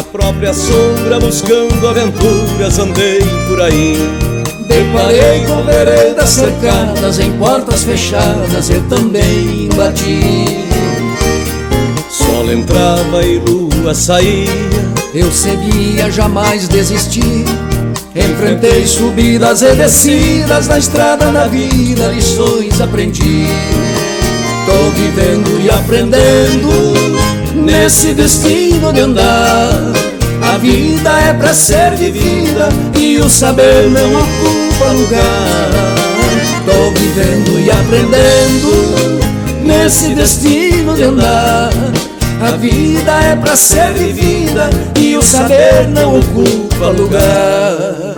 Na própria sombra buscando aventuras andei por aí. Deparei com veredas cercadas, em portas fechadas eu também bati. Sol entrava e lua saía, eu seguia, jamais desisti. Enfrentei subidas e descidas, na estrada da vida lições aprendi. Tô vivendo e aprendendo nesse destino de andar. A vida é pra ser vivida e o saber não ocupa lugar. Tô vivendo e aprendendo nesse destino de andar. A vida é pra ser vivida e o saber não ocupa lugar.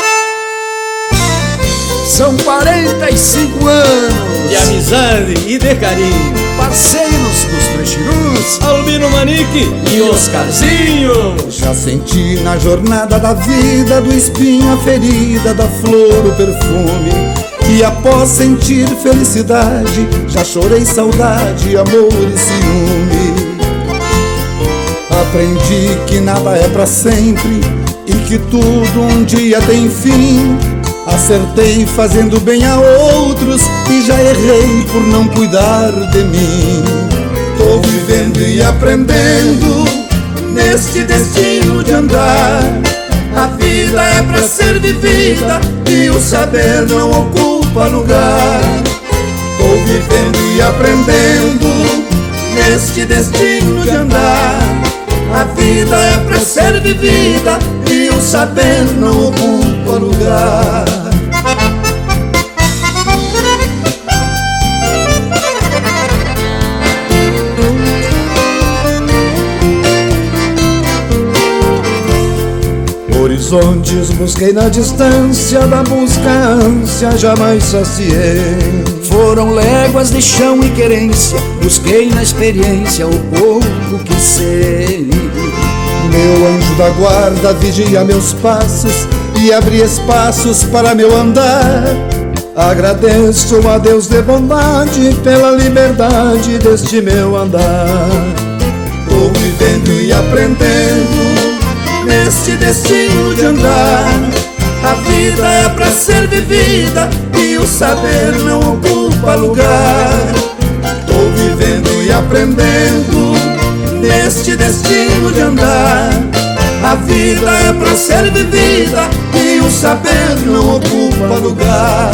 São 45 anos de amizade e de carinho, parceiros dos Trechirus, Albino Manique e Oscarzinho. Já senti na jornada da vida, do espinho a ferida, da flor o perfume. E após sentir felicidade, já chorei saudade, amor e ciúme. Aprendi que nada é pra sempre e que tudo um dia tem fim. Acertei fazendo bem a outros e já errei por não cuidar de mim. Tô vivendo e aprendendo neste destino de andar. A vida é pra ser vivida e o saber não ocupa lugar. Tô vivendo e aprendendo neste destino de andar. A vida é pra ser vivida e o saber não ocupa lugar. Horizontes busquei na distância, da busca a ânsia jamais saciei. Foram léguas de chão e querência, busquei na experiência o pouco que sei. Meu anjo da guarda vigia meus passos e abre espaços para meu andar. Agradeço a Deus de bondade pela liberdade deste meu andar. Tô vivendo e aprendendo neste destino de andar. A vida é pra ser vivida e o saber não ocupa lugar. Tô vivendo e aprendendo neste destino de andar. A vida é pra ser vivida e o saber não ocupa lugar.